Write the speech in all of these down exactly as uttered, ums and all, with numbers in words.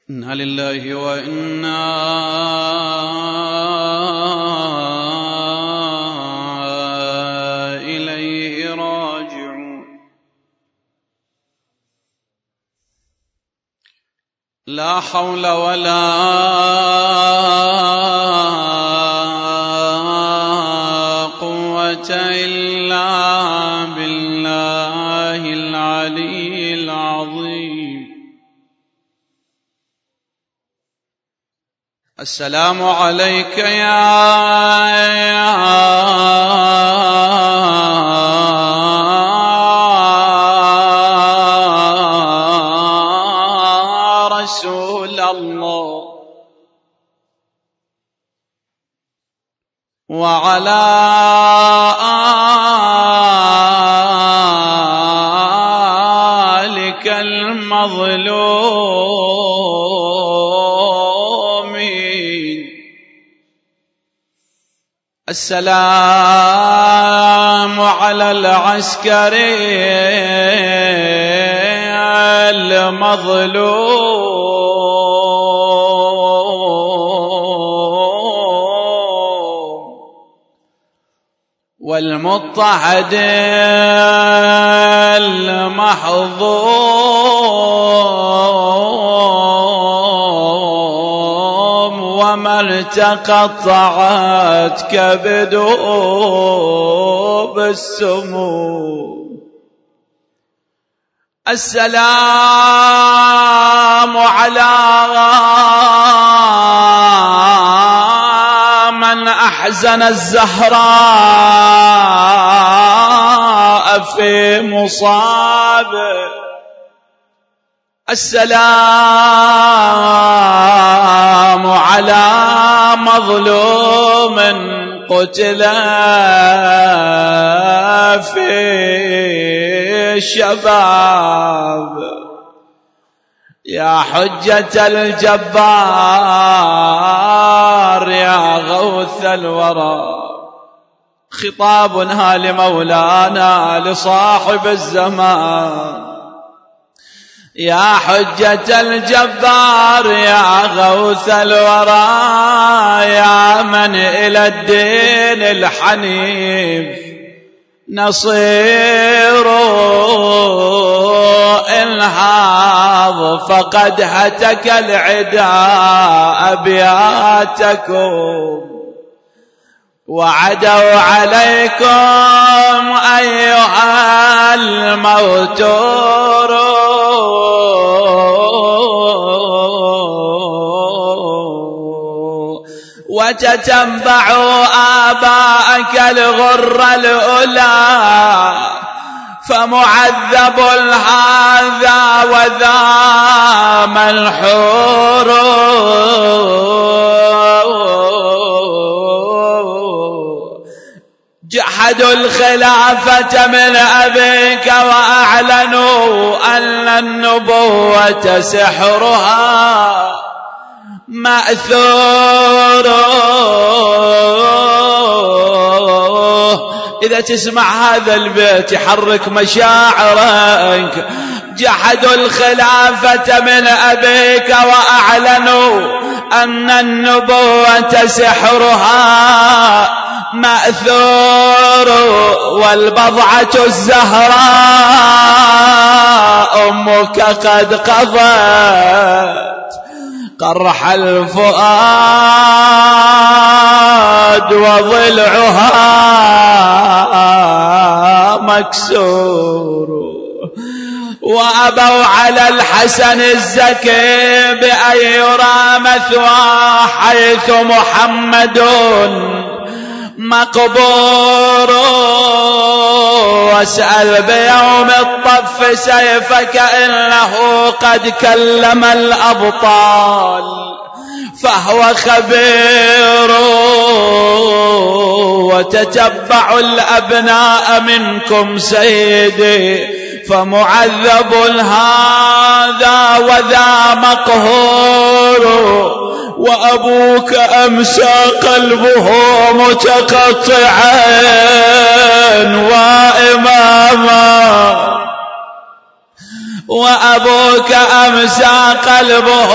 إنا لله وإنا إليه راجعون. لا حول ولا قوة إلا بالله العلي العظيم. السلام عليك يا رسول الله وعلى آلك المظلومين. السلام على العسكري المظلوم والمضطهد المحظوم ومن تقطعت كبده بالسموم. السلام على من أحزن الزهراء في مصابه. السلام على مظلوم قتل في الشباب. يا حجة الجبار يا غوث الورى، خطابنا لمولانا لصاحب الزمان. يا حجة الجبار يا غوث الورى، يا من إلى الدين الحنيف نصير انهاض فقد هتك العداء أبياتكم وعدوا عليكم أيها الموتور. وتتبعوا آباءك الغر الأولى، فمعذب هذا وذا ملحور. جحدوا الخلافة من أبيك وأعلنوا أن النبوة سحرها مأثور. إذا تسمع هذا البيت يحرك مشاعرك. جحدوا الخلافة من أبيك وأعلنوا أن النبوة سحرها مأثور. والبضعة الزهراء أمك قد قضت قرح الفؤاد وضلعها مكسور. وأبوا على الحسن الزكي بأن يرى مثواه حيث محمد مقبور. واسأل بيوم الطف سيفك إنه قد كلم الأبطال فهو خبير. وتتبعوا الأبناء منكم سيدي، فمعذب هذا وذا مقهور. وأبوك أمسى قلبه متقطعا وإماما وأبوك أمسى قلبه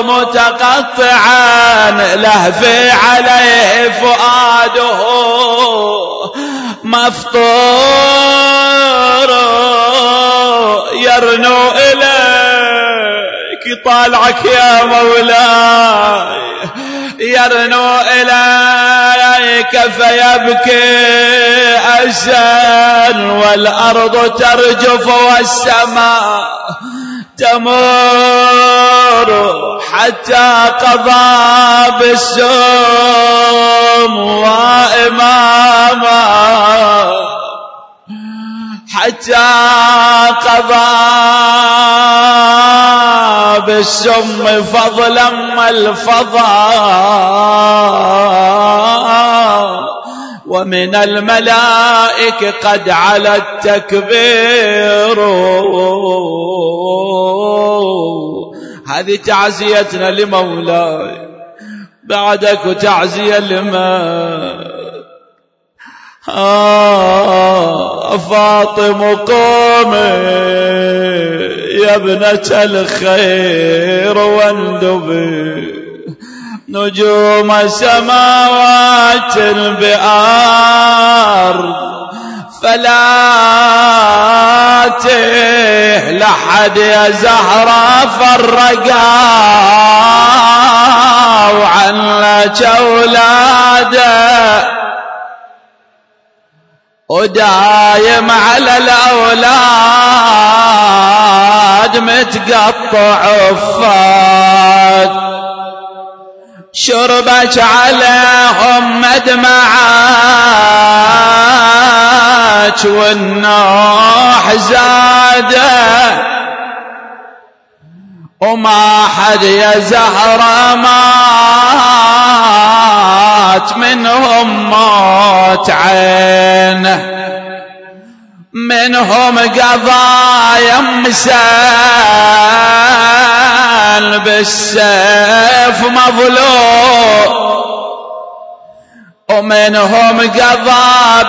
متقطعا لهفي عليه فؤاده مفطور يرنو إليك يطالعك يا مولاي يرنو إليك فيبكي أسا والأرض ترجف والسماء تمور حتى قضى بالسم وإماما حتى قضى بالسم فضلا ما الفضاء ومن الملائكة قد على التكبير. هذه تعزيتنا لمولاي بعدك وتعزية لما آه فاطم قومي يا ابنة الخير واندبي نجوم سماوات بأرض فلا لحد يا زهرة فرقا وعن لك أولاده ودايم على الأولاد متقطع عفات شربك عليهم مدمعات والنوح زاده وما حد يا زهرة مات منهم موت عينه منهم قضايا مسال بالسيف مظلوم ومنهم قضى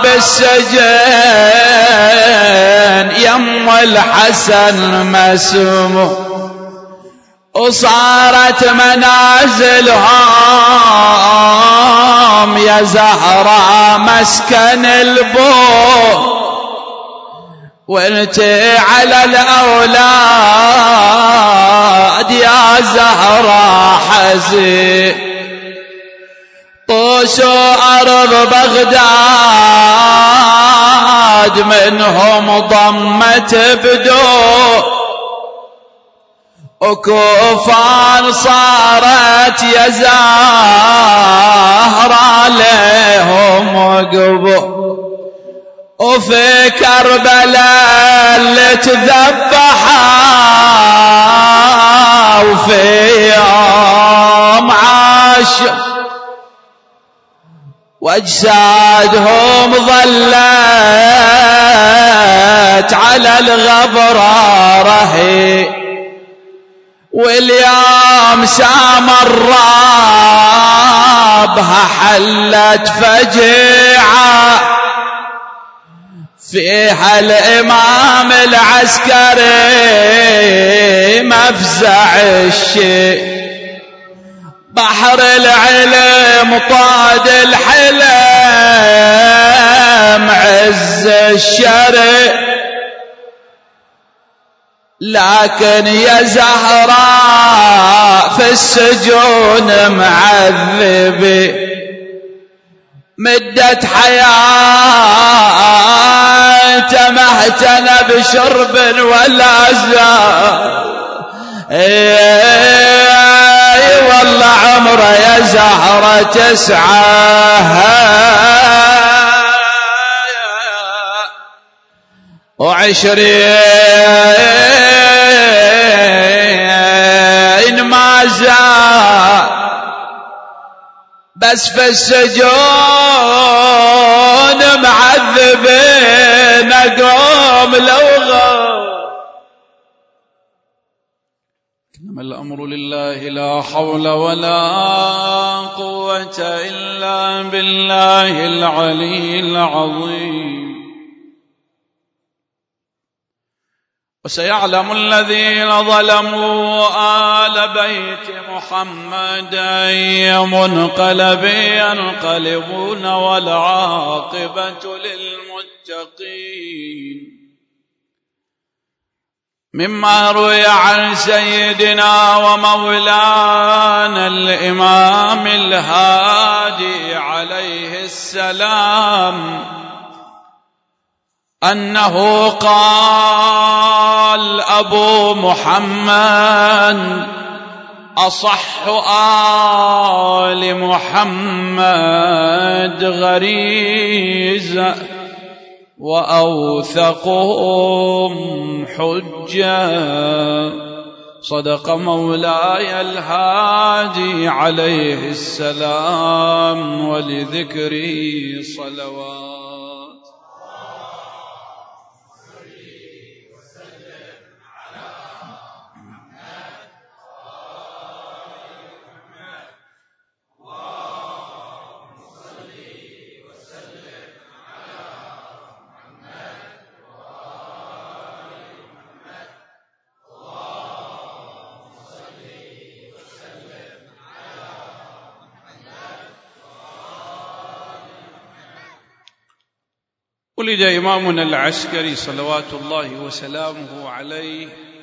بالسجن يم الحسن مسموم وصارت منازلهم يا زهرة مسكن البو وانت على الأولاد يا زهرة حزين طوشوا أرض بغداد منهم ضمت بدو وكوفان صارت يا زهرة لهم وقبو وفي كربلاء اللي تذبحا وفي يوم عاشر واجسادهم ظلت على الغبرة رهي واليوم سامر رابها حلت فجيعة فيها الإمام العسكري مفزع الشيء بحر العلم طاد الحلم عز الشرق لكن يا زهراء في السجون معذبي مدت حياته ما اهتنى بشرب ولا زاد اي والله عمره يا زهرة تسعة وعشرين ما زاد بس في السجون معذبين قوم لوغا. إنما الأمر لله لا حول ولا قوة إلا بالله العلي العظيم. وسيعلم الذين ظلموا آل بيت محمد أي منقلب ينقلبون والعاقبة للمتقين. مما روي عن سيدنا ومولانا الإمام الهادي عليه السلام أنه قال: أبو محمد أصح آل محمد غريزة وأوثقهم حجة. صدق مولاي الهادي عليه السلام ولذكره صلوات. ولد إمامنا العسكري صلوات الله وسلامه عليه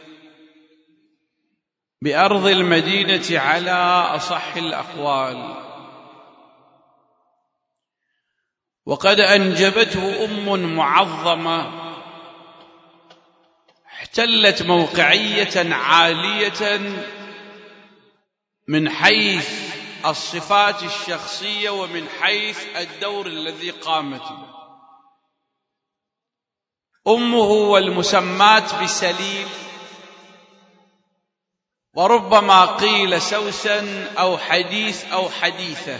بأرض المدينة على أصح الأقوال، وقد أنجبته أم معظمة احتلت موقعية عالية من حيث الصفات الشخصية ومن حيث الدور الذي قامت به. أمه والمسمات بسليل، وربما قيل سوسن أو حديث أو حديثة،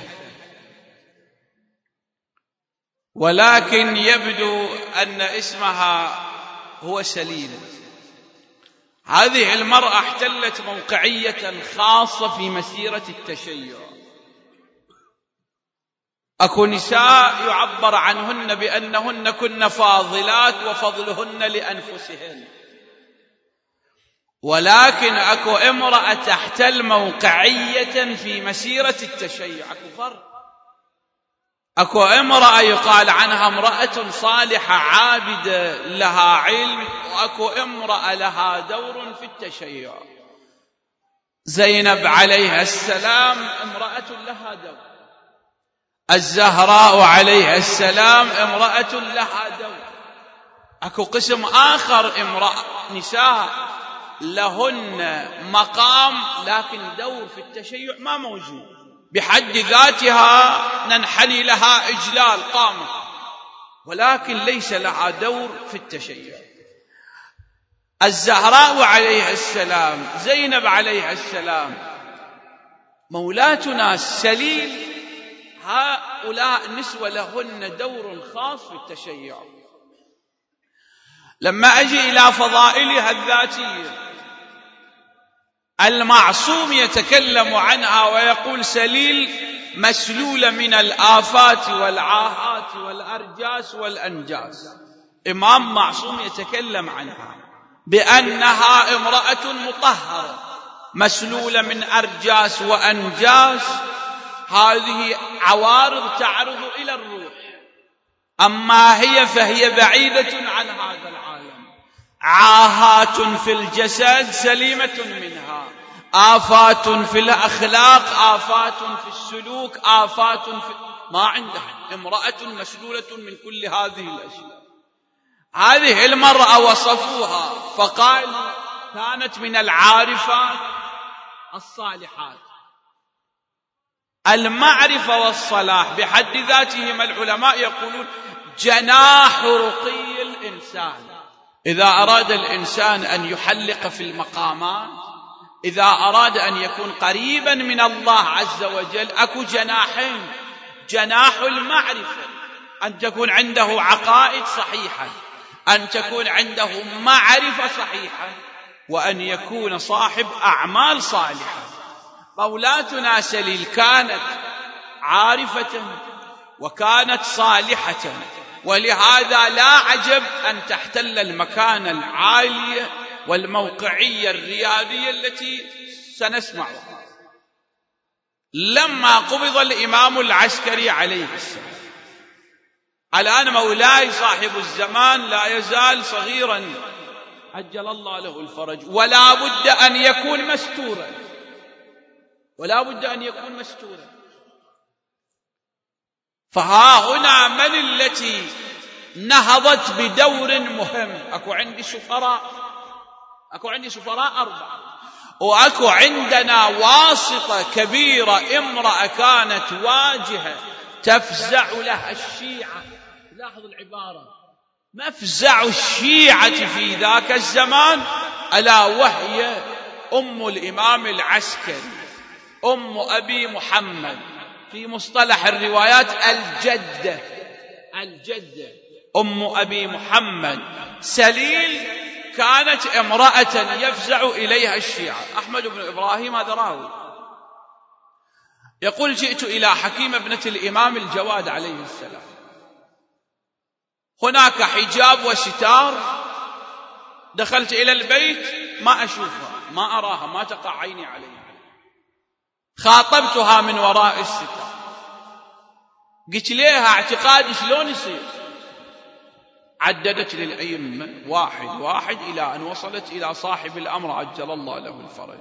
ولكن يبدو أن اسمها هو سليل. هذه المرأة احتلت موقعية خاصة في مسيرة التشيع. أكو نساء يعبر عنهن بأنهن كن فاضلات وفضلهن لأنفسهن، ولكن أكو امرأة تحتل موقعية في مسيرة التشيع. أكو فرق. أكو امرأة يقال عنها امرأة صالحة عابدة لها علم، وأكو امرأة لها دور في التشيع. زينب عليها السلام امرأة لها دور، الزهراء عليها السلام امرأة لها دور. أكو قسم آخر امرأة نساء لهن مقام لكن دور في التشيع ما موجود، بحد ذاتها ننحني لها إجلال قامة، ولكن ليس لها دور في التشيع. الزهراء عليها السلام، زينب عليها السلام، مولاتنا السليل، هؤلاء النسوة لهن دور خاص في التشيع. لما أجي إلى فضائلها الذاتية، المعصوم يتكلم عنها ويقول سليل مسلولة من الآفات والعاهات والأرجاس والأنجاس. إمام معصوم يتكلم عنها بأنها امرأة مطهرة مسلولة من أرجاس وأنجاس. هذه عوارض تعرض إلى الروح، أما هي فهي بعيدة عن هذا العالم. عاهات في الجسد سليمة منها، آفات في الأخلاق، آفات في السلوك، آفات في ما عندها. امرأة مسلولة من كل هذه الأشياء. هذه المرأة وصفوها فقال كانت من العارفات الصالحات. المعرفة والصلاح بحد ذاتهما العلماء يقولون جناح رقي الإنسان. إذا أراد الإنسان أن يحلق في المقامات، إذا أراد أن يكون قريبا من الله عز وجل، أكو جناحين: جناح المعرفة، أن تكون عنده عقائد صحيحة، أن تكون عنده معرفة صحيحة، وأن يكون صاحب أعمال صالحة. مولاتنا سليل كانت عارفة وكانت صالحة، ولهذا لا عجب أن تحتل المكانة العالية والموقعية الرياضية التي سنسمعها. لما قبض الإمام العسكري عليه السلام، الآن مولاي صاحب الزمان لا يزال صغيرا عجل الله له الفرج، ولا بد أن يكون مستورا، ولا بد أن يكون مستورا. فها هنا من التي نهضت بدور مهم؟ أكو عندي سفراء، أكو عندي سفراء أربعة، وأكو عندنا واسطة كبيرة، امرأة كانت واجهة تفزع لها الشيعة. لاحظوا العبارة، مفزع الشيعة في ذاك الزمان، ألا وهي أم الإمام العسكري، أم أبي محمد، في مصطلح الروايات الجدة، الجدة أم أبي محمد سليل، كانت امرأة يفزع إليها الشيعة. أحمد بن إبراهيم هذا راوي يقول: جئت إلى حكيم ابنة الإمام الجواد عليه السلام، هناك حجاب وستار، دخلت إلى البيت ما أشوفها، ما أراها، ما تقع عيني عليها، خاطبتها من وراء الستار، قلت لها اعتقادي شلون يصير؟ عددت للأئمة واحد واحد إلى أن وصلت إلى صاحب الأمر عجل الله له الفرج.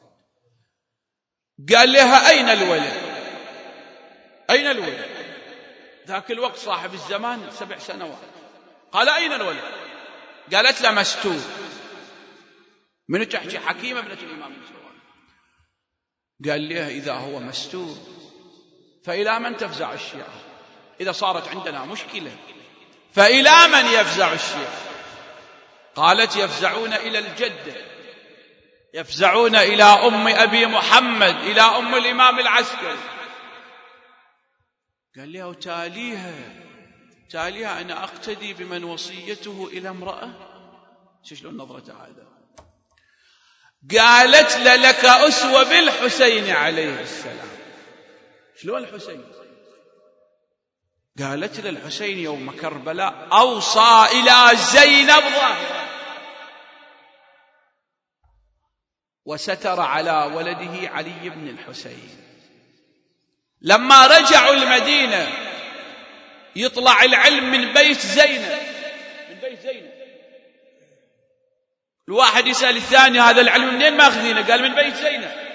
قال لها: أين الولد؟ أين الولد؟ ذاك الوقت صاحب الزمان سبع سنوات. قال: أين الولد؟ قالت له: مستور. منو تحكي؟ حكيمة ابنة الإمام الجواد. قال لها: إذا هو مستور فإلى من تفزع الشيعة؟ إذا صارت عندنا مشكلة فإلى من يفزع الشيعة؟ قالت: يفزعون إلى الجدة، يفزعون إلى أم أبي محمد، إلى أم الإمام العسكري. قال لها: وتاليها تاليها أنا أقتدي بمن وصيته إلى امرأة؟ شلون نظرة هذا؟ قالت: لك أسوة بالحسين عليه السلام. شلون الحسين؟ قالت: للحسين يوم كربلاء أوصى إلى زينب ظاهرة وستر على ولده علي بن الحسين. لما رجعوا المدينة يطلع العلم من بيت زينب، من بيت زينب. الواحد يسأل الثاني: هذا العلم منين ماخذينه؟ قال: من بيت زينب.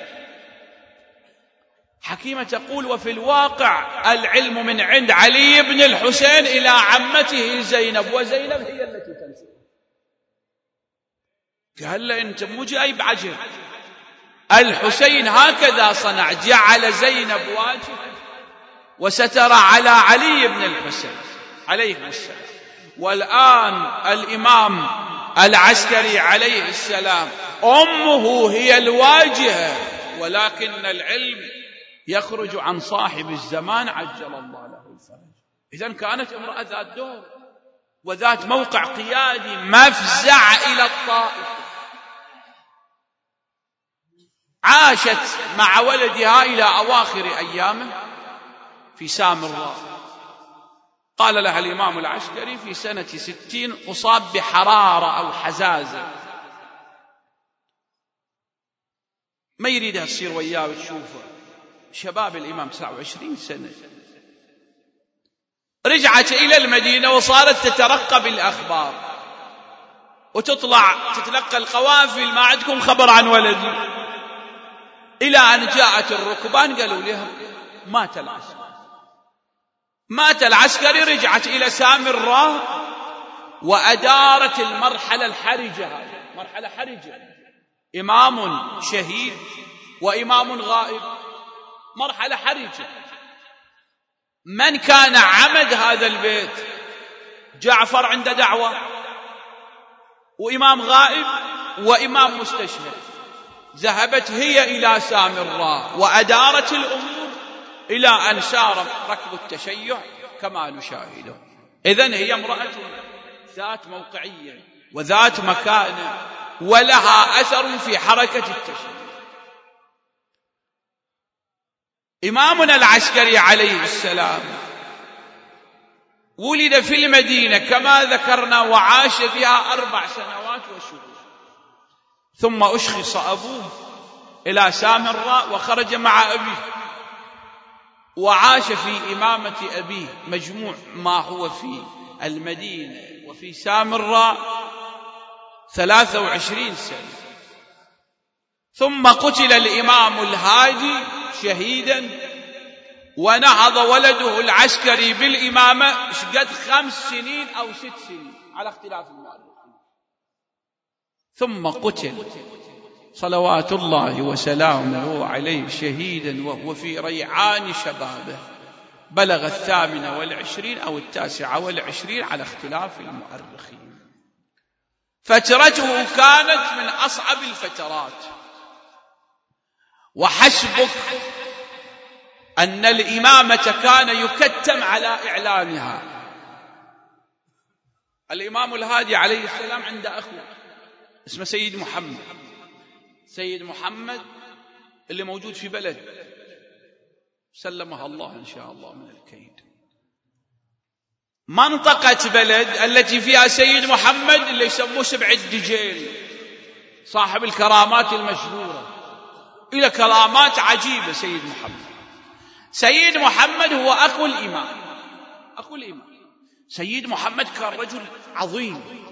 حكيمة تقول: وفي الواقع العلم من عند علي بن الحسين إلى عمته زينب، وزينب هي التي تنسى. قال له: أنت مو جايب عجل، الحسين هكذا صنع، جعل زينب واجبة وستر على علي بن الحسين عليه السلام. والآن الإمام العسكري عليه السلام أمه هي الواجهة، ولكن العلم يخرج عن صاحب الزمان عجل الله له الفرج. إذن كانت امرأة ذات دور وذات موقع قيادي، مفزع إلى الطائف. عاشت مع ولدها إلى أواخر أيامه في سامراء. قال لها الإمام العسكري في سنة ستين أصاب بحرارة أو حزازة، ما يريدها تصير وياه وتشوفه. شباب الإمام تسعة وعشرين سنة. رجعت إلى المدينة وصارت تترقب الأخبار وتطلع تتلقى القوافل: ما عندكم خبر عن ولدي؟ إلى أن جاءت الركبان قالوا لها: مات العسكري، مات العسكري. رجعت إلى سامراء وأدارت المرحلة الحرجة، هذه مرحلة حرجة، إمام شهيد وإمام غائب، مرحلة حرجة. من كان عمد هذا البيت؟ جعفر عنده دعوة، وإمام غائب، وإمام مستشهد. ذهبت هي إلى سامراء وأدارت الأمور إلى أن صار ركب التشيع كما نشاهده. إذن هي امرأة ذات موقعية وذات مكانة ولها أثر في حركة التشيع. إمامنا العسكري عليه السلام ولد في المدينة كما ذكرنا، وعاش فيها أربع سنوات وشهور. ثم أشخص أبوه إلى سامراء وخرج مع أبيه، وعاش في إمامة أبيه مجموع ما هو في المدينة وفي سامراء ثلاثة وعشرين سنة. ثم قتل الإمام الهادي شهيدا، ونهض ولده العسكري بالإمامة شقد خمس سنين أو ست سنين على اختلاف المؤرخين. ثم قتل صلوات الله وسلامه عليه شهيدا وهو في ريعان شبابه، بلغ الثامنة والعشرين أو التاسعة والعشرين على اختلاف المؤرخين. فترته كانت من أصعب الفترات، وحسبك أن الإمامة كان يكتم على إعلانها. الإمام الهادي عليه السلام عنده أخوه اسمه سيد محمد، سيد محمد اللي موجود في بلد سلمها الله إن شاء الله من الكيد. منطقة بلد التي فيها سيد محمد اللي يسموه سبع الدجيل، صاحب الكرامات المشهورة، إلى كرامات عجيبة. سيد محمد سيد محمد هو أخو الإمام، أخو الإمام. سيد محمد كان رجل عظيم،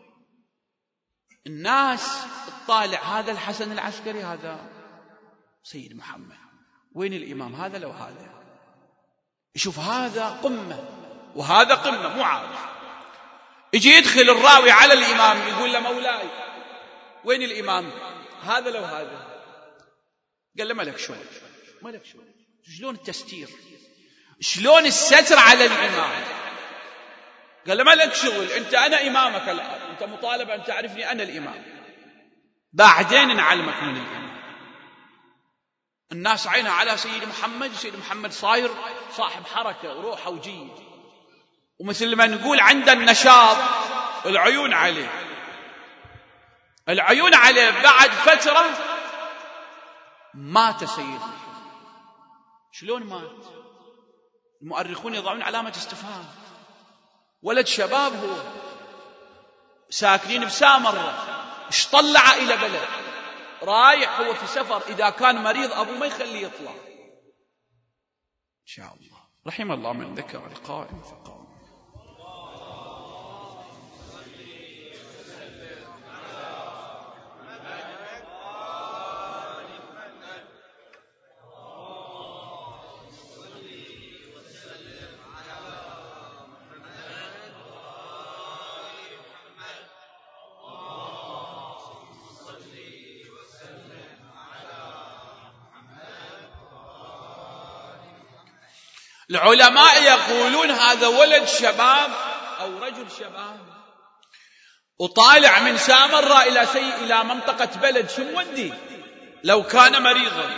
الناس تطالع هذا الحسن العسكري، هذا سيد محمد، وين الإمام؟ هذا لو هذا، يشوف هذا قمة وهذا قمة مو عارف. يجي يدخل الراوي على الإمام يقول له مولاي وين الإمام؟ هذا لو هذا. قال له ما لك شغل، ما لك شغل. شلون التستير، شلون الستر على الإمام؟ قال له ما لك شغل، أنت أنا إمامك الآن، أنت مطالب أن تعرفني أنا الإمام، بعدين نعلمك من الإمام. الناس عينها على سيد محمد. سيد محمد صاير صاحب حركة وروحه وجيد، ومثل ما نقول عنده النشاط، العيون عليه، العيون عليه. بعد فترة مات سيد. شلون مات؟ المؤرخون يضعون علامة استفهام. ولد شباب هو، ساكنين بسامرة، ايش طلع إلى بلد، رايح هو في سفر، إذا كان مريض أبوه ما يخليه يطلع. إن شاء الله رحم الله من ذكر القائم فقام. العلماء يقولون هذا ولد شباب أو رجل شباب، وطالع من سامراء إلى سي إلى منطقة بلد، شو مودي لو كان مريضا؟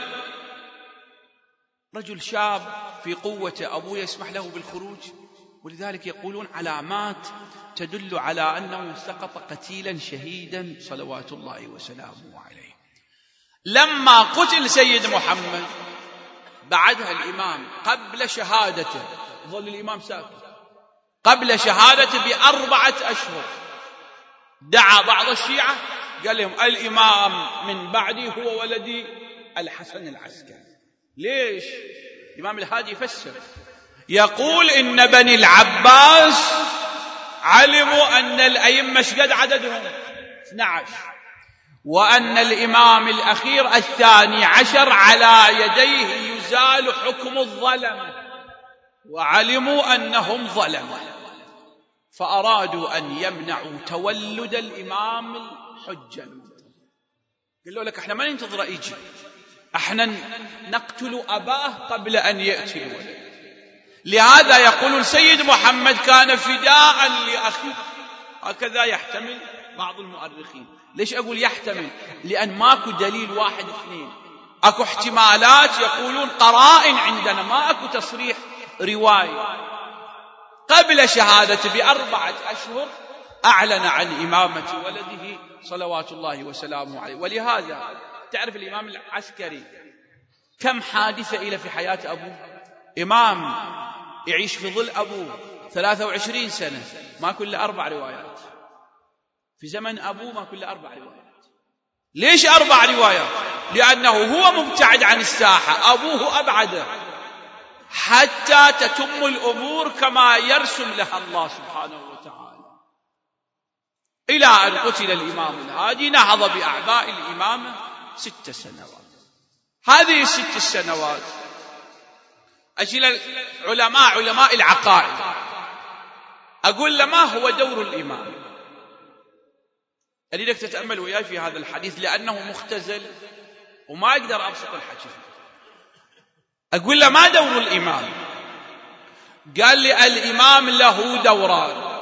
رجل شاب في قوته، أبوه يسمح له بالخروج، ولذلك يقولون علامات تدل على أنه سقط قتيلا شهيدا صلوات الله وسلامه عليه. لما قتل سيد محمد بعدها الإمام قبل شهادته، ظل الإمام ساكت، قبل شهادته بأربعة أشهر دعا بعض الشيعة قال لهم الإمام من بعدي هو ولدي الحسن العسكري. ليش؟ الإمام الهادي يفسر، يقول إن بني العباس علموا أن الأئمة شقد عددهم اثني عشر، وأن الإمام الأخير الثاني عشر على يديه يزال حكم الظلم، وعلموا أنهم ظلموا، فأرادوا أن يمنعوا تولد الإمام الحجة. قالوا لك احنا ما ننتظر يجي، احنا نقتل أباه قبل أن يأتي الولد. لهذا يقول سيد محمد كان فداء لأخيه. هكذا يحتمل بعض المؤرخين. ليش أقول يحتمل؟ لأن ماكو دليل واحد اثنين، أكو احتمالات، يقولون قرائن عندنا، ما أكو تصريح رواية. قبل شهادة بأربعة أشهر أعلن عن إمامة ولده صلوات الله وسلامه عليه. ولهذا تعرف الإمام العسكري كم حادثة إلى في حياة أبوه؟ إمام يعيش في ظل أبوه ثلاثة وعشرين سنة، ما كل أربع روايات. في زمن أبوه ما كل أربع روايات. ليش أربع روايات؟ لأنه هو مبتعد عن الساحة، أبوه أبعده، حتى تتم الأمور كما يرسم لها الله سبحانه وتعالى، إلى أن قتل الإمام الهادي نهض بأعباء الإمامة ست سنوات. هذه الست السنوات أجل العلماء علماء العقائد أقول له ما هو دور الإمام؟ أريدك تتأمل وياي في هذا الحديث لأنه مختزل وما أقدر أبسط الحكي. أقول له ما دور الإمام؟ قال لي الإمام له دوران.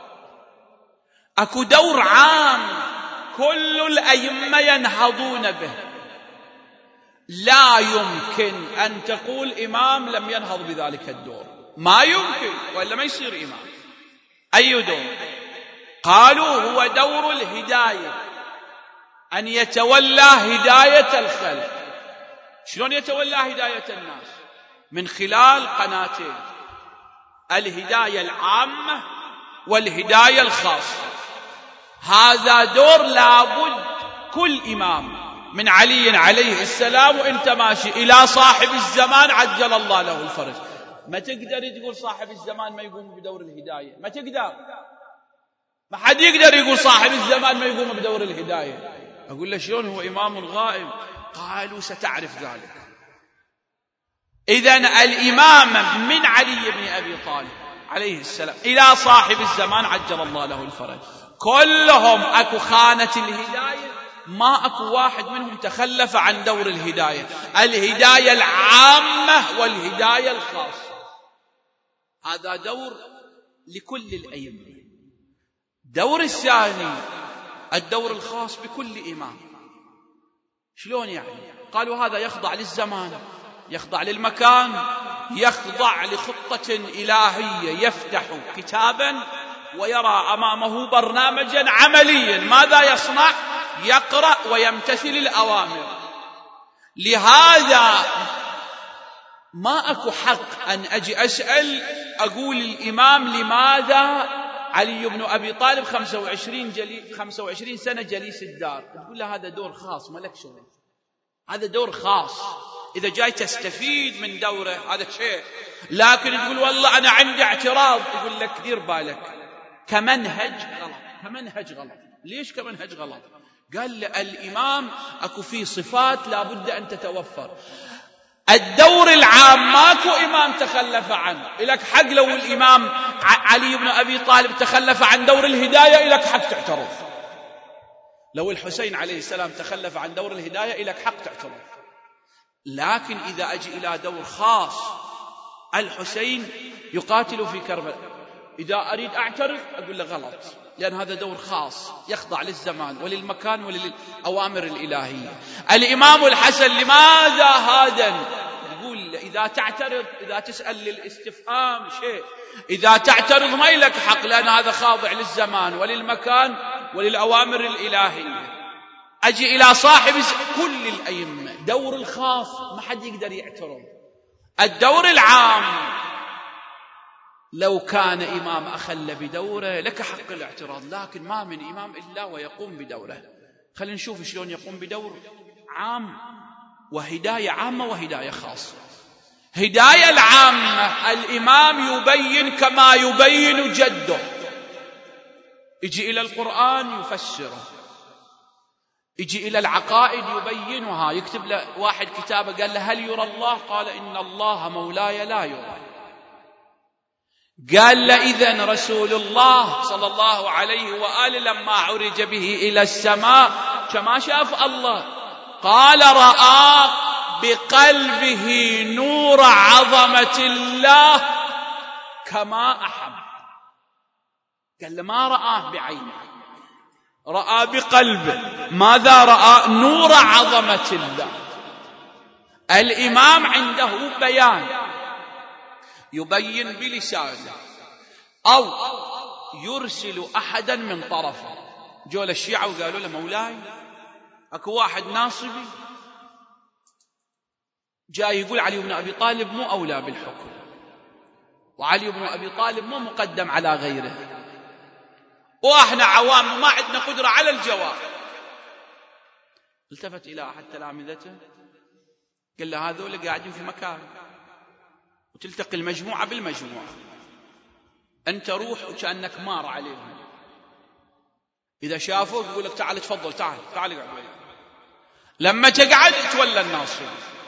أكو دور عام كل الأئمة ينهضون به، لا يمكن أن تقول إمام لم ينهض بذلك الدور، ما يمكن، وإلا ما يصير إمام. أي دور؟ قالوا هو دور الهداية، أن يتولى هداية الخلق. شلون يتولى هداية الناس؟ من خلال قناتين، الهداية العامة والهداية الخاصة. هذا دور لابد كل إمام من علي عليه السلام وانت ماشي إلى صاحب الزمان عجل الله له الفرج. ما تقدر تقول صاحب الزمان ما يقوم بدور الهداية، ما تقدر، ما حد يقدر يقول صاحب الزمان ما يقوم بدور الهداية. أقول له شلون هو إمام غائب؟ قالوا ستعرف ذلك. إذن الإمام من علي بن أبي طالب عليه السلام إلى صاحب الزمان عجل الله له الفرج، كلهم أكو خانة الهداية، ما أكو واحد منهم تخلف عن دور الهداية، الهداية العامة والهداية الخاصة. هذا دور لكل الأئمة. دور الثاني الدور الخاص بكل إمام. شلون يعني؟ قالوا هذا يخضع للزمان، يخضع للمكان، يخضع لخطة إلهية، يفتح كتابا ويرى أمامه برنامجا عمليا ماذا يصنع؟ يقرأ ويمتثل الأوامر. لهذا ما أكو حق أن أجي أسأل أقول الإمام لماذا علي بن أبي طالب خمسة وعشرين, جلي خمسة وعشرين سنة جليس الدار؟ تقول له هذا دور خاص، ملك شغل، هذا دور خاص، إذا جاي تستفيد من دوره هذا شيء. لكن تقول والله أنا عندي اعتراض، يقول لك دير بالك، كمنهج غلط، كمنهج غلط. ليش كمنهج غلط؟ قال الإمام أكو فيه صفات لابد أن تتوفر. الدور العام ماكو إمام تخلف عنه، إلك حق لو الإمام علي بن أبي طالب تخلف عن دور الهداية إلك حق تعترض. لو الحسين عليه السلام تخلف عن دور الهداية إلك حق تعترض. لكن إذا أجي إلى دور خاص، الحسين يقاتل في كربلاء، إذا أريد أعترض أقول له غلط، لأن هذا دور خاص يخضع للزمان وللمكان وللأوامر الإلهية. الإمام الحسن لماذا هذا؟ يقول إذا تعترض، إذا تسأل للاستفهام شيء، إذا تعترض ما لك حق، لأن هذا خاضع للزمان وللمكان وللأوامر الإلهية. أجي إلى صاحب كل الأئمة دور الخاص ما حد يقدر يعترض. الدور العام لو كان إمام أخل بدوره لك حق الاعتراض، لكن ما من إمام إلا ويقوم بدوره. خلينا نشوف شلون يقوم بدور عام وهداية عامة وهداية خاصة. هداية العامة الإمام يبين كما يبين جده، يجي إلى القرآن يفسره، يجي إلى العقائد يبينها، يكتب له واحد كتابه قال له هل يرى الله؟ قال إن الله مولاي لا يرى. قال له إذن رسول الله صلى الله عليه وآله لما عرج به إلى السماء كما شاف الله، قال رأى بقلبه نور عظمة الله كما أحب. قال له ما رآه بعينه، رأى بقلبه. ماذا رأى؟ نور عظمة الله. الإمام عنده بيان، يبين بلسانه أو يرسل أحدا من طرفه. جول الشيعة وقالوا له مولاي أكو واحد ناصبي جاي يقول علي بن أبي طالب مو أولى بالحكم، وعلي بن أبي طالب مو مقدم على غيره، وإحنا عوام ما عندنا قدرة على الجواب. التفت إلى أحد تلامذته قال له هذول قاعدين في مكان وتلتقي المجموعة بالمجموعة، أنت روح وكأنك مار عليهم، إذا شافوك يقول لك تعال تفضل تعال تعال اقعد وياي، لما تقعد تولى الناصر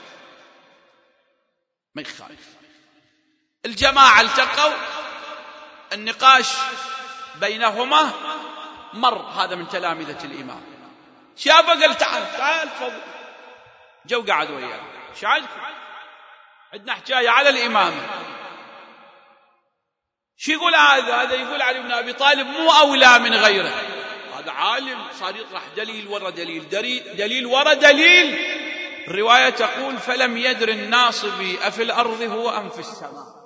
ما يخالف. الجماعة التقوا، النقاش بينهما مر هذا من تلامذة الإمام، شافه قال تعال تعال تفضل، جو قعد وياه، شايف عندنا حكاية على الإمام. شو يقول هذا؟ هذا يقول علي بن أبي طالب مو أولى من غيره، هذا عالم صار يطرح دليل ورا دليل دليل ورا دليل. الرواية تقول فلم يدر الناصبي أفي الأرض هو أم في السماء.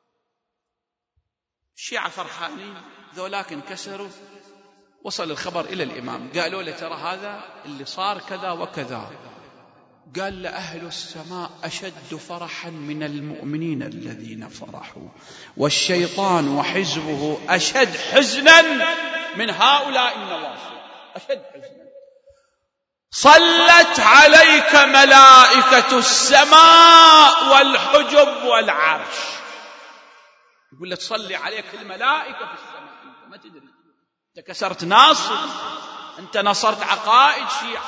الشيعة فرحانين ذولاك انكسروا، وصل الخبر إلى الإمام، قالوا له ترى هذا اللي صار كذا وكذا. قال لأهل السماء أشد فرحا من المؤمنين الذين فرحوا، والشيطان وحزبه أشد حزنا من هؤلاء النواصب، أشد حزنا. صلت عليك ملائكة السماء والحجب والعرش. يقول لك تصلي عليك الملائكة في السماء، أنت ما تدري، أنت كسرت ناصر، أنت نصرت عقائد شيعة.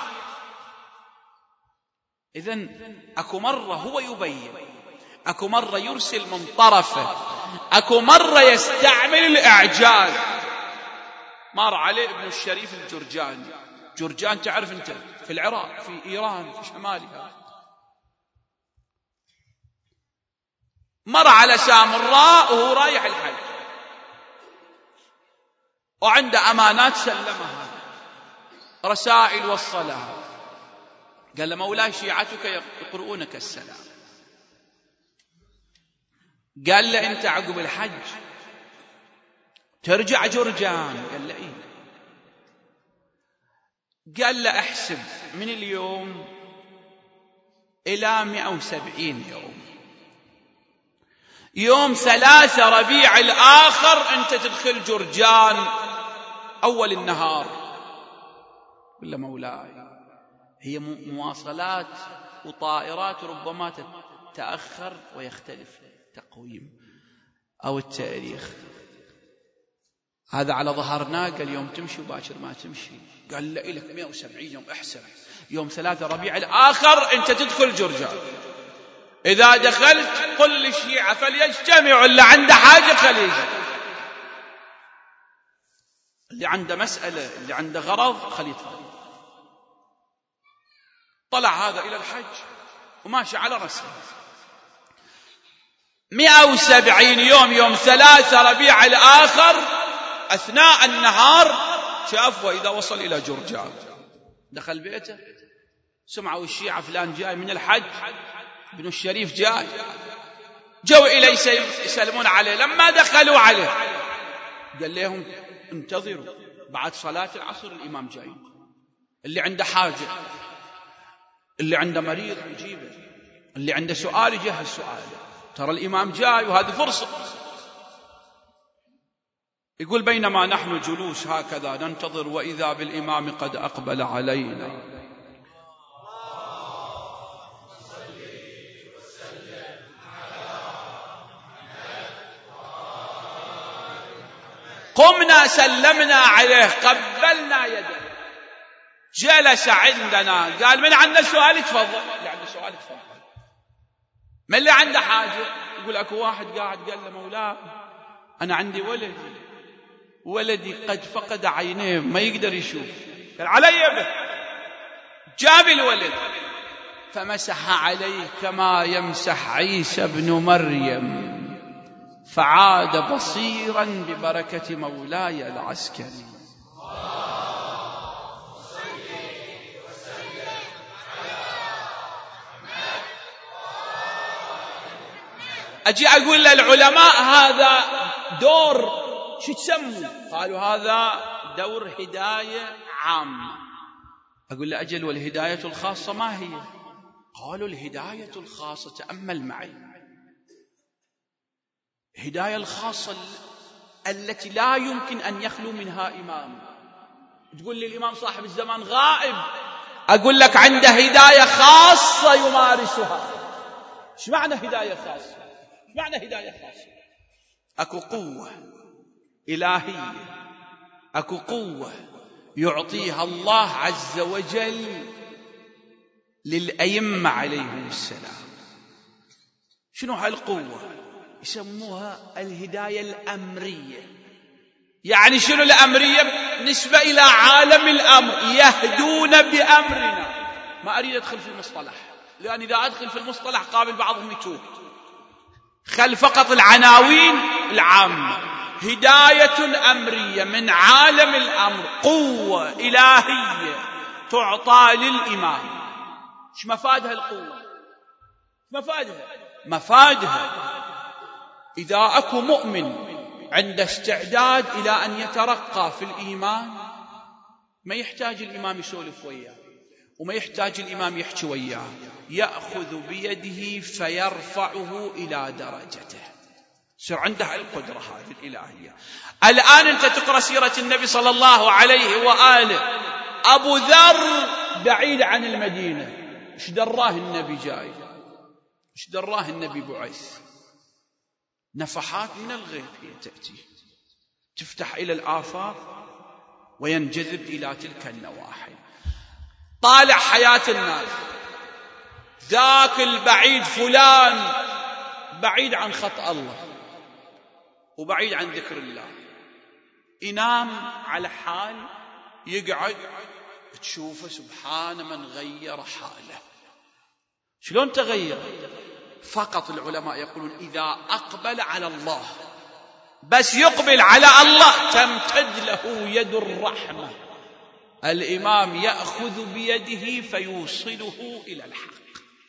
إذن أكو مرة هو يبين، أكو مرة يرسل من طرفه، أكو مرة يستعمل الإعجاز. مر عليه ابن الشريف الجرجاني، جرجان تعرف أنت في العراق في إيران في شمالها، مر على سامراء وهو رايح الحج وعنده أمانات سلمها، رسائل وصلها، قال له مولاي شيعتك يقرؤونك السلام. قال له أنت عقب الحج ترجع جرجان؟ قال له إيه. قال له احسب من اليوم إلى مئة وسبعين يوم، يوم ثلاثة ربيع الآخر أنت تدخل جرجان أول النهار. قال له مولاي هي مواصلات وطائرات ربما تتأخر ويختلف التقويم أو التاريخ، هذا على ظهرنا. قال يوم تمشي وباكر ما تمشي. قال لا إلك مئة وسبعين يوم، احسب يوم ثلاثة ربيع الآخر أنت تدخل جرجان، إذا دخلت قل للشيعة فليجتمعوا، اللي عنده حاجة خليجي، اللي عنده مسألة اللي عنده غرض خليه يتفضل. طلع هذا إلى الحج وماشي على رسله مئة وسبعين يوم، يوم ثلاثة ربيع الآخر أثناء النهار شاف، وإذا وصل إلى جرجان دخل بيته، سمعوا الشيعة فلان جاي من الحج، ابن الشريف جاي، جو إليه يسلمون عليه. لما دخلوا عليه قال لهم انتظروا بعد صلاة العصر الإمام جاي، اللي عنده حاجة، اللي عنده مريض يجيبه، اللي عنده سؤال يجهز سؤاله، ترى الإمام جاي وهذه فرصة. يقول بينما نحن جلوس هكذا ننتظر وإذا بالإمام قد أقبل علينا، قمنا سلمنا عليه قبلنا يده، جلس عندنا، قال من عنده سؤال تفضل، اللي عنده سؤال تفضل، من اللي عنده حاجة. يقول أكو واحد قاعد قال له مولاي أنا عندي ولد، ولدي قد فقد عينيه ما يقدر يشوف. قال علي به، جاب الولد فمسح عليه كما يمسح عيسى بن مريم، فعاد بصيرا ببركة مولاي العسكري. أجي أقول للعلماء هذا دور شو تسموا؟ قالوا هذا دور هداية عامة. أقول له أجل والهداية الخاصة ما هي؟ قالوا الهداية الخاصة تأمل معي، الهداية الخاصة التي لا يمكن أن يخلو منها إمام. تقول لي الإمام صاحب الزمان غائب، أقول لك عنده هداية خاصة يمارسها. ايش معنى هداية خاصة؟ ايش معنى هداية خاصة؟ أكو قوة إلهية، أكو قوة يعطيها الله عز وجل للأئمة عليهم السلام. شنو هالقوة؟ يسموها الهداية الأمرية. يعني شنو الأمرية؟ نسبة إلى عالم الأمر، يهدون بأمرنا. ما أريد أدخل في المصطلح، لأن إذا أدخل في المصطلح قابل بعضهم يتوه. خل فقط العناوين العامة. هداية أمرية من عالم الأمر، قوة إلهية تعطى للإمام. ايش مفادها القوة؟ مفادها مفادها إذا أكو مؤمن عنده استعداد إلى أن يترقى في الإيمان، ما يحتاج الإمام يسولف وياه، وما يحتاج الإمام يحكي وياه، يأخذ بيده فيرفعه إلى درجته. صار عنده القدرة هذه الإلهية. الآن أنت تقرأ سيرة النبي صلى الله عليه وآله، أبو ذر بعيد عن المدينة، إيش دراه النبي جاي؟ إيش دراه النبي بعث؟ نفحات من الغيب هي تأتي تفتح إلى الآفاق وينجذب إلى تلك النواحي. طالع حياة الناس، ذاك البعيد فلان بعيد عن خط الله وبعيد عن ذكر الله، ينام على حال، يقعد تشوفه سبحان من غير حاله. شلون تغير؟ فقط العلماء يقولون إذا أقبل على الله، بس يقبل على الله تمتد له يد الرحمة، الإمام يأخذ بيده فيوصله إلى الحق.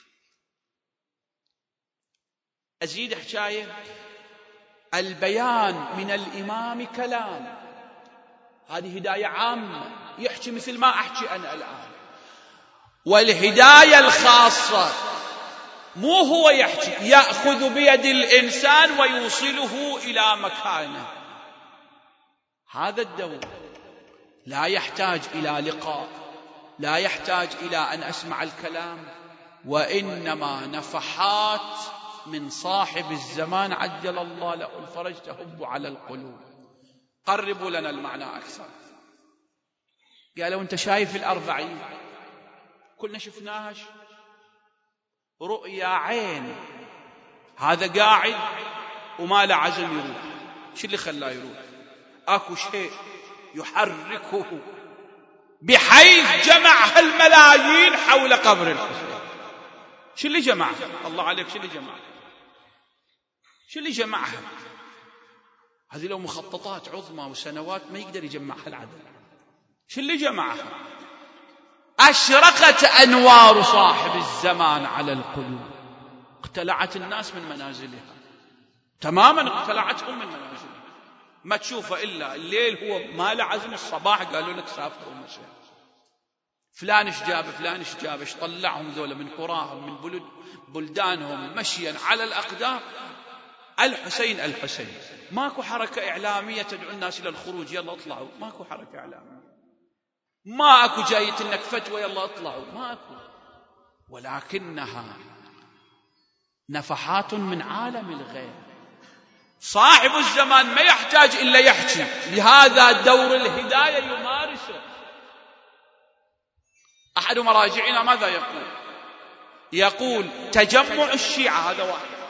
أزيد حكاية، البيان من الإمام كلام، هذه هداية عامة، يحكي مثل ما أحكي أنا الآن. والهداية الخاصة مو هو يحكي، يأخذ بيد الإنسان ويوصله إلى مكانه. هذا الدور لا يحتاج إلى لقاء، لا يحتاج إلى أن أسمع الكلام، وإنما نفحات من صاحب الزمان عجل الله له الفرج تهب على القلوب. قربوا لنا المعنى أكثر. قالوا أنت شايف الأربعين كلنا شفناها، رؤيا عين، هذا قاعد وما له عزم يروح. شو اللي خلاه يروح؟ أكو شيء يحركه بحيث جمع الملايين حول قبر الحسين. شو اللي جمعها؟ الله عليك، شو اللي جمعها؟ شو اللي جمعها؟ هذه لو مخططات عظمى وسنوات ما يقدر يجمعها العدد. شو اللي جمعها؟ أشرقت أنوار صاحب الزمان على القلوب، اقتلعت الناس من منازلها تماما، اقتلعتهم من منازلها، ما تشوفه إلا الليل هو ما له عزم، الصباح قالوا لك سافروا ومشي. فلان ايش جاب، فلان ايش جاب، ايش طلعهم ذولا من قراهم من بلد بلدانهم مشيا على الأقدام. الحسين الحسين، ماكو حركة إعلامية تدعو الناس إلى الخروج يلا اطلعوا، ماكو حركة إعلامية، ما أكو جاية إنك فتوى يلا اطلعوا، ما أكو، ولكنها نفحات من عالم الغيب. صاحب الزمان ما يحتاج إلا يحكي، لهذا دور الهداية يمارسه. أحد مراجعنا ماذا يقول؟ يقول تجمع الشيعة، هذا واحد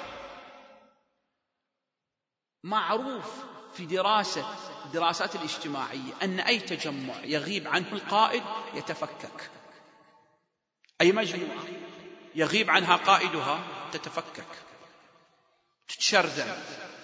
معروف في دراسة الدراسات الاجتماعية أن أي تجمع يغيب عنه القائد يتفكك، أي مجموعة يغيب عنها قائدها تتفكك تتشرذم.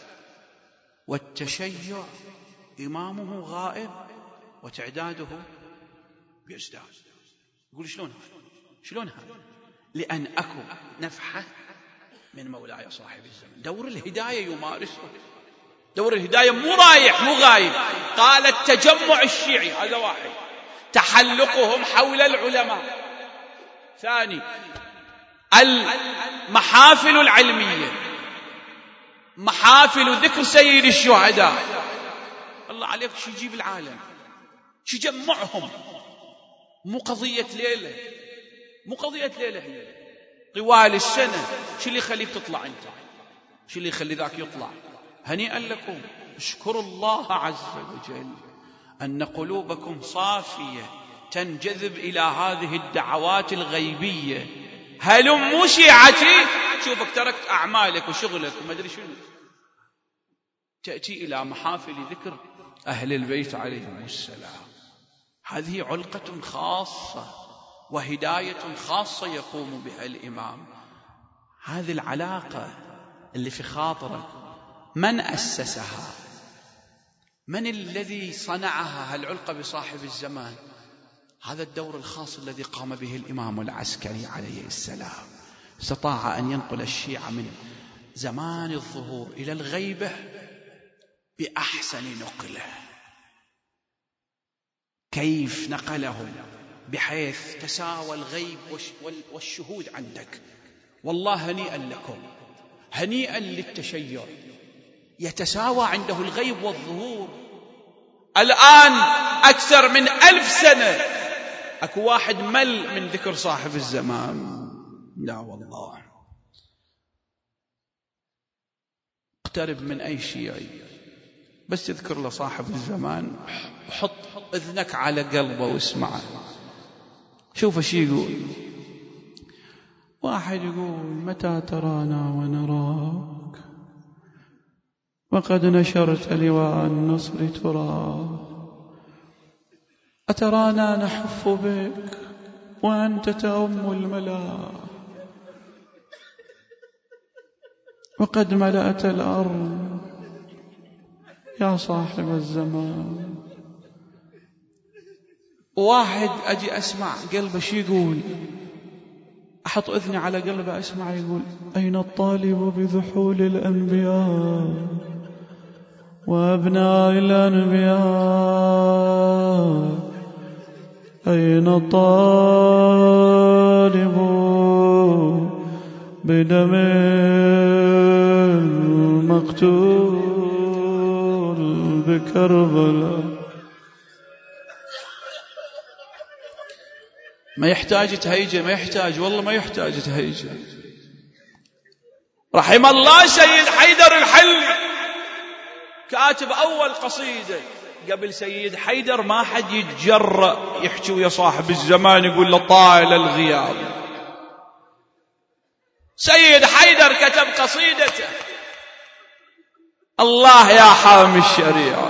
والتشيع إمامه غائب وتعداده بيزداد. يقول شلون شلون هذا؟ لأن أكو نفحة من مولاي صاحب الزمن. دور الهداية يمارسه، دور الهداية مو رايح مو غايب. قال التجمع الشيعي، هذا واحد، تحلقهم حول العلماء. ثاني، المحافل العلمية، محافل ذكر سيد الشهداء. الله عليك شو يجيب العالم، شو يجمعهم؟ مو قضية ليلة، مو قضية ليلة هي طوال السنة. شو اللي يخليك تطلع أنت؟ شو اللي يخلي ذاك يطلع؟ هنيئا لكم، اشكروا الله عز وجل أن قلوبكم صافية تنجذب إلى هذه الدعوات الغيبية. هلم شيعتي، شوفك تركت أعمالك وشغلك وما أدري شنو، تأتي إلى محافل ذكر أهل البيت عليهم السلام. هذه علقة خاصة وهداية خاصة يقوم بها الإمام. هذه العلاقة اللي في خاطرك من أسسها؟ من الذي صنعها هالعلقة بصاحب الزمان؟ هذا الدور الخاص الذي قام به الإمام العسكري عليه السلام. استطاع أن ينقل الشيعة من زمان الظهور إلى الغيبة بأحسن نقله. كيف نقلهم؟ بحيث تساوى الغيب والشهود عندك. والله هنيئا لكم، هنيئا للتشيع، يتساوى عنده الغيب والظهور. الآن أكثر من ألف سنة أكو واحد مل من ذكر صاحب الزمان؟ لا والله. اقترب من أي شيعي بس تذكر له صاحب الزمان، حط إذنك على قلبه واسمعه، شوف شي يقول. واحد يقول: متى ترانا ونراك وقد نشرت لواء النصر ترى، أترانا نحف بك وأنت تأم الملا، وقد ملأت الأرض يا صاحب الزمان. واحد أجي أسمع قلبه شي يقول، أحط أذني على قلبه أسمع يقول: أين الطالب بذحول الأنبياء وأبناء الأنبياء، أين الطالب بدم المقتول بكربلاء. ما يحتاج تهيجة، ما يحتاج، والله ما يحتاج تهيجة. رحم الله سيد حيدر الحلي، كاتب أول قصيدة. قبل سيد حيدر ما حد يتجرأ يحكي ويا صاحب الزمان يقول له طال الغياب. سيد حيدر كتب قصيدته: الله يا حامي الشريعة،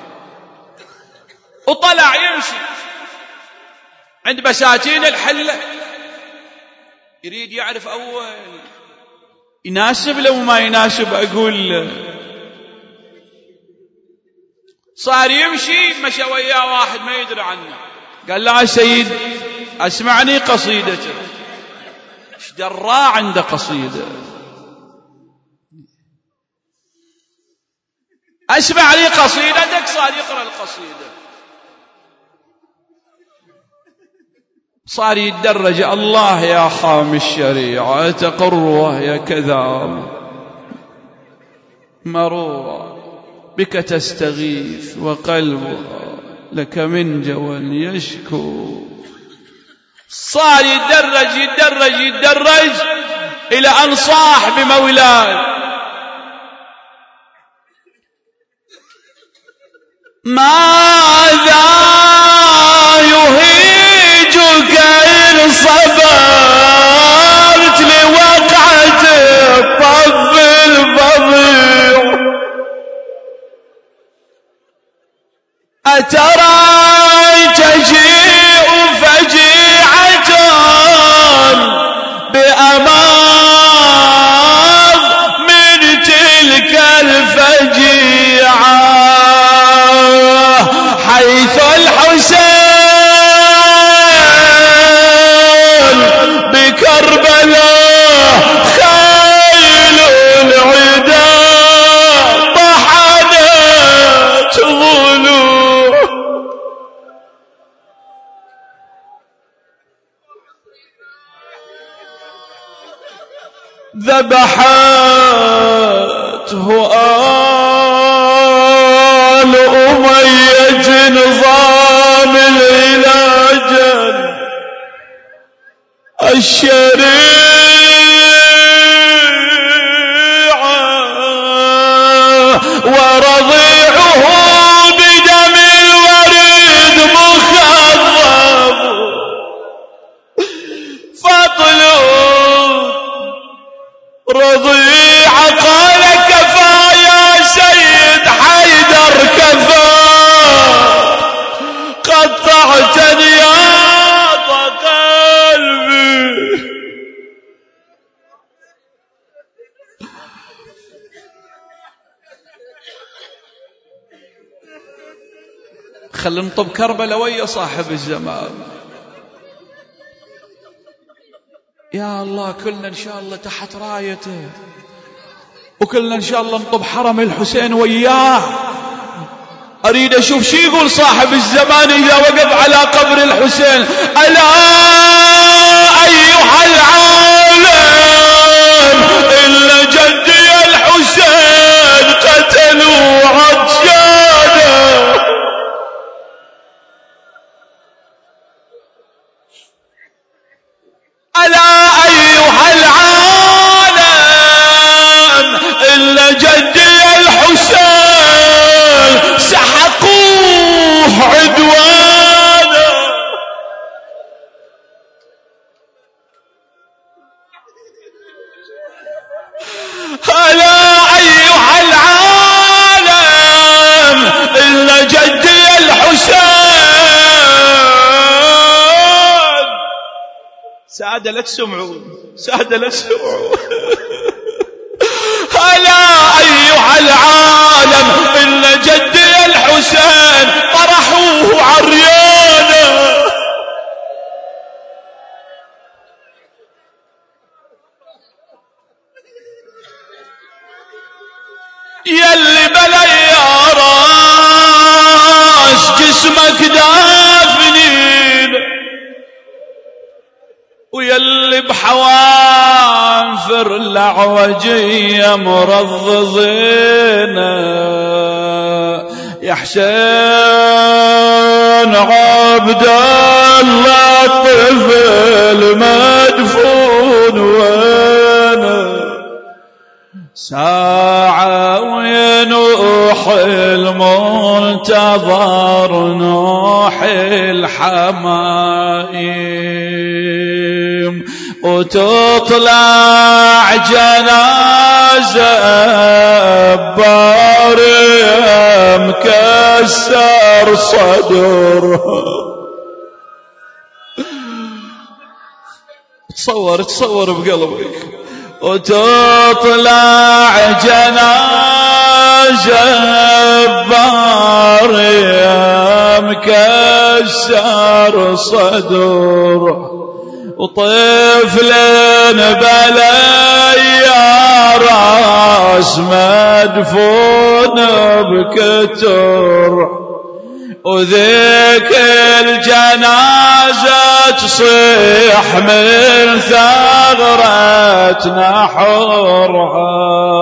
وطلع يمشي عند بساتين الحلة، يريد يعرف أول يناسب له وما يناسب أقول له. صار يمشي، مشى وياه واحد ما يدري عنه، قال له: يا سيد أسمعني قصيدته. ايش دراه عنده قصيدة؟ أسمع لي قصيدتك. صار يقرأ القصيدة، صار يتدرج: الله يا حامي الشريعة تقر وهي كذا مروع، بك تستغيث وقلبها لك من جوال يشكو. صار يتدرج يتدرج يتدرج إلى أن صاح بمولاه: ماذا يهيجك إن صبرت لوقعة الطب الفظيع، أترى تجيء فجيعة بأمام من تلك الفجيعة، حيث الحسين بكربلاء خيل العدا طحنت ضلوع. ذبحته آل أمية نظام العلاج، الشريعة ورضيعه بدم الوريد مخضب فاطلب رضيعة قال كفى يا سيد حيدر كفى قطعتني يا قلبي. خلينا نطب كربلاء ويا صاحب الزمان. يا الله كلنا إن شاء الله تحت رايته، وكلنا إن شاء الله نطب حرم الحسين وياه. أريد أشوف شي يقول صاحب الزمان إذا وقف على قبر الحسين. ألا أيها العالم إلا جدي الحسين قتلوا عطشانا. ألا أيها العالم إلا جدي الحسين سحقوه عدوانا. ألا أيها العالم إلا جدي الحسين. سادة لا تسمعون، سادة لا تسمعون. ألا أيها العالم إن جدي الحسين طرحوه عريانا. يلي بلا يا راس جسمك دافنين، ويلي بحوانفر الأعوجية مرضضين. يا حسين عبد الله الطفل مدفون وينه، ساعة وينوح المنتظر نوح الحمائم، وتطلع جنازة بارية مكسر صدر. تصور تصور بقلبك. وتطلع جنازة بارية مكسر صدر، وطفل بلا يا راس مدفون بكتر، وذيك الجنازة تصيح من ثغرة نحرها.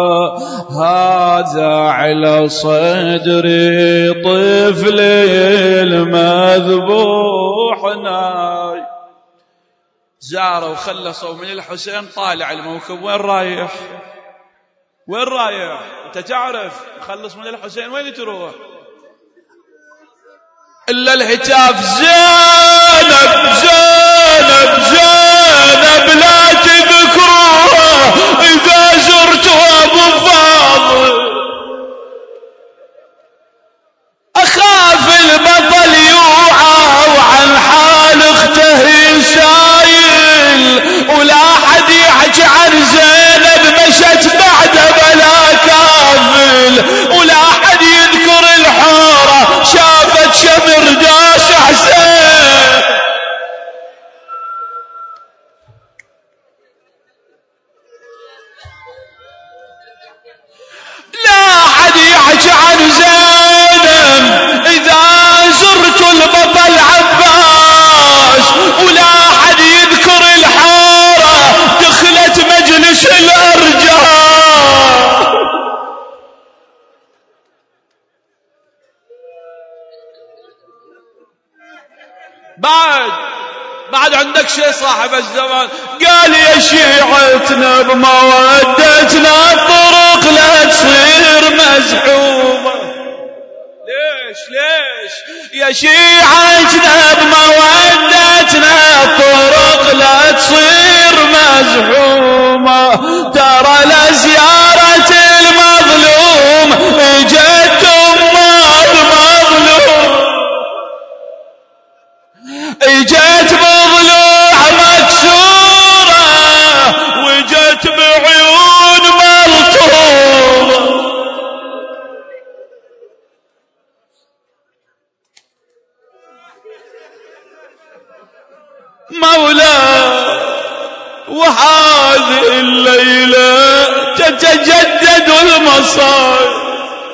هذا على صدري طفلي المذبوح ناي. زاروا وخلصوا من الحسين، طالع الموكب وين رايح؟ وين رايح؟ انت تعرف خلص من الحسين وين تروح؟ إلا الهتاف زينب زينب زينب لا تذكروها إذا زرتوا أبو فاضل. أخاف البطل يوعى وعن حال اخته يسايل، ولا حد يحكي عن زينب مشت بعد بلا كافل، ولا حد يذكر الحارة شافت شمر داش حسين. لا حد يحكي عن زينب إذا زرت البطل عباس، ولا حد يذكر الحارة دخلت مجلس الأرجاء. بعد بعد عندك شيء صاحب الزمان. قال يا شيعتنا بمودتنا الطرق لا تصير مزحومة. ليش ليش يا شيعتنا بمودتنا الطرق لا تصير مزحومة. ترى لزيارة المظلوم اجت أمه المظلوم، اجت بضلوع مكسورة وجت بعيون ملطومة. مولاي وهذه الليلة تتجدد المصائب.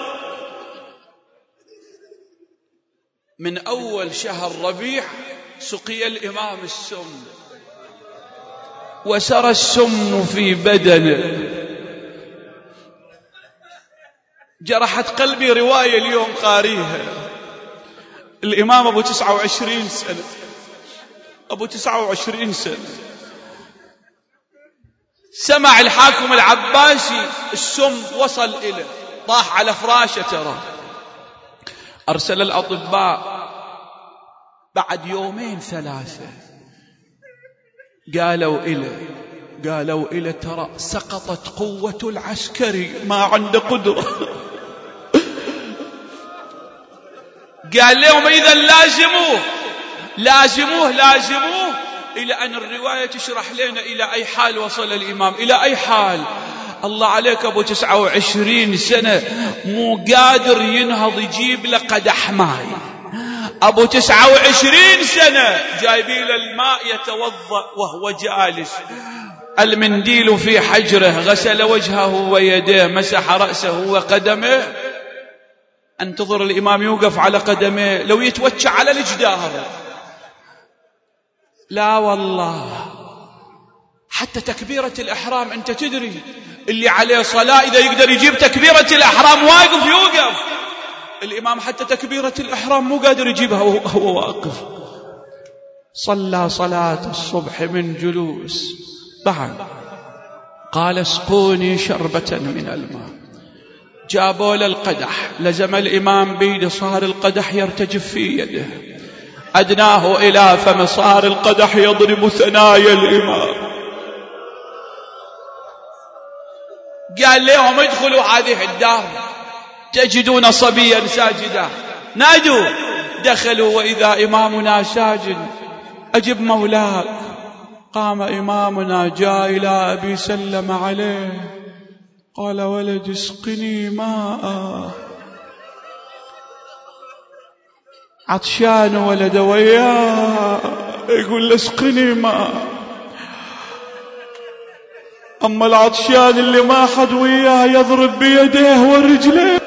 من أول شهر ربيع سقي الإمام السم وسرى السم في بدنه. جرحت قلبي رواية اليوم قاريها. الإمام أبو تسعة وعشرين سنة، أبو تسعة وعشرين سنة، سمع الحاكم العباسي السم وصل إليه، طاح على فراشه. ترى أرسل الأطباء بعد يومين ثلاثة، قالوا إليه قالوا إليه ترى سقطت قوة العسكري، ما عنده قدرة. قال لهم إذا لازموه لازموه لازموه إلى أن الرواية تشرح لنا إلى أي حال وصل الإمام، إلى أي حال. الله عليك أبو تسعة وعشرين سنة مو قادر ينهض يجيب له قدح ماء. أبو تسعة وعشرين سنة جايبين الماء يتوضأ وهو جالس، المنديل في حجره، غسل وجهه ويديه، مسح رأسه وقدمه. انتظر الإمام يوقف على قدمه لو يتوجع على الجدار. لا والله، حتى تكبيرة الإحرام أنت تدري اللي عليه صلاة إذا يقدر يجيب تكبيرة الإحرام واقف يوقف. الإمام حتى تكبيرة الإحرام مو قادر يجيبها وهو واقف. صلى صلاة الصبح من جلوس، بعد قال اسقوني شربة من الماء. جابوا له القدح، لزم الإمام بيده، صار القدح يرتجف في يده، أدناه إلى فم، صار القدح يضرب ثنايا الإمام. قال لهم ادخلوا هذه الدار تجدون صبيا ساجدا، نادوا. دخلوا وإذا إمامنا ساجد. أجب مولاك. قام إمامنا جاء إلى أبي سلم عليه، قال ولد اسقني ماء. عطشان ولد وياه، يقول له اسقني ماء. أما العطشان اللي ما حد وياه يضرب بيديه ورجليه.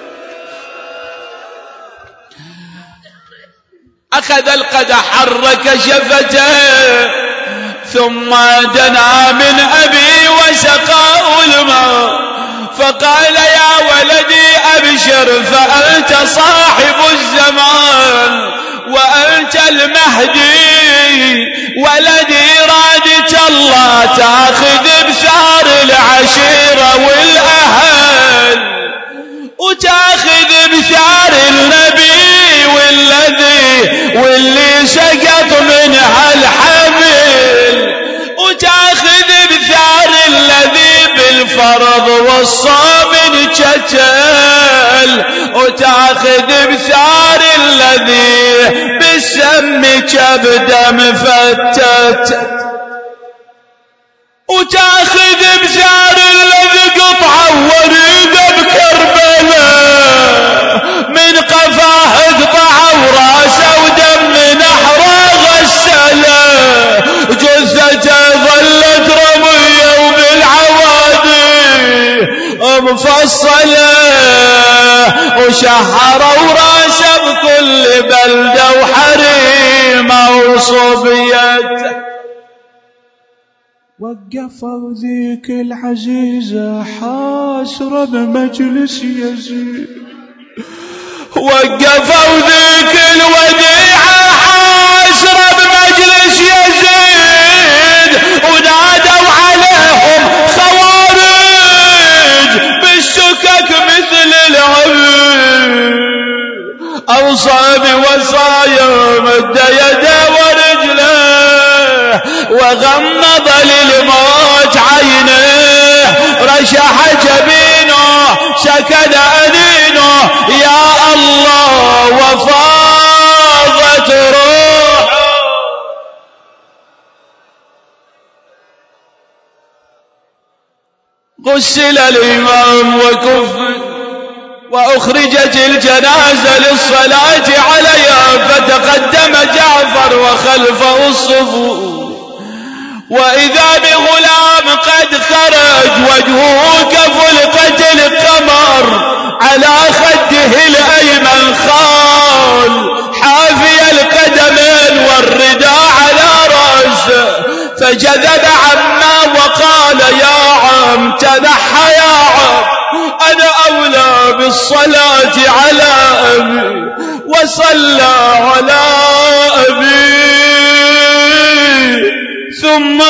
أخذ القدح حرك شفته ثم دنا من أبي وسقاه الماء، فقال يا ولدي أبشر فأنت صاحب الزمان وأنت المهدي، ولدي رادت الله تأخذ بثار العشيرة والأهل وتأخذ بثار النبي والذي واللي سقط منها الحمل، وتأخذ بثار الذي بالفرض والصوم انشتل، وتأخذ بثار الذي بالسم كبد مفتت، وتأخذ بثار الذي قطعه وريده بكربلاء، من قفاه قطعه وراسه ودم نحره غسله، جثته ظلت رميه وبالعوادي مفصله، وشهروا راسه بكل بلده وحريمه وصبيته. وقفوا ذيك العزيزة حاسرة بمجلس يزيد، وقفوا ذيك الوديعة حاسرة بمجلس يزيد، أوصى بوصايا مد يده ورجله وغمض للموت عينه رشح جبينه سكن أنينه يا الله وفاضت روحه. غسل الإمام وكفن وأخرجت الجنازة للصلاة عليها فتقدم جعفر وخلفه الصفوف وإذا بغلام قد خرج وجهه كفلقة القمر على خده الأيمن خال حافي القدمين والرداء على رأسه فجذب عما وقال يا عم تنحى يا عم أنا أولى بالصلاة على أبي وصلى على أبي ثم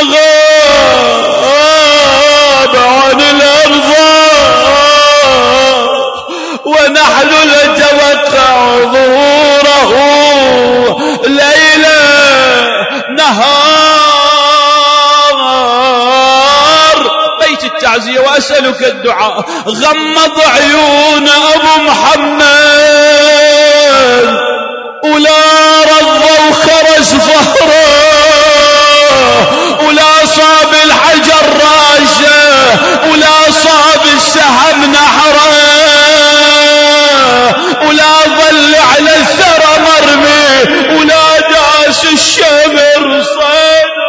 غاب عن الأرض ونحن نتوقع ظهوره ليلا نهار. بيت التعزية وأسألك الدعاء. غمض عيون أبو محمد ولا رضوا خرج ظهره ولا صاب الحجر راشه ولا صاب السهم نحره ولا ظل على الثرى مرمي ولا داس الشمر صدره.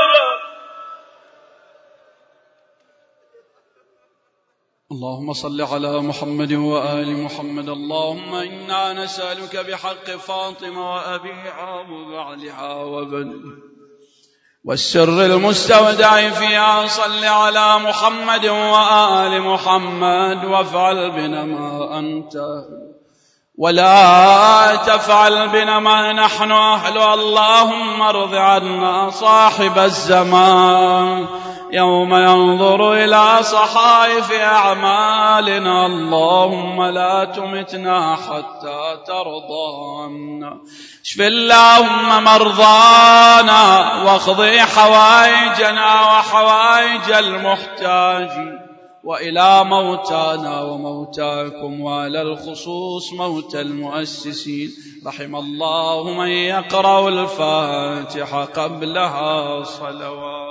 اللهم صل على محمد وآل محمد. اللهم إنا نسألك بحق فاطمة وأبيها وبعلها وبنيها والسر المستودع فيها صل على محمد وآل محمد وافعل بنا ما أنت ولا تفعل بنا ما نحن أهل. اللهم ارض عنا صاحب الزمان يوم ينظر إلى صحائف أعمالنا. اللهم لا تمتنا حتى ترضى عنا. اشف اللهم مرضانا واقضي حوائجنا وحوائج المحتاجين وإلى موتانا وموتاكم وعلى الخصوص موتى المؤسسين. رحم الله من يقرأ الفاتحة قبلها صلوات.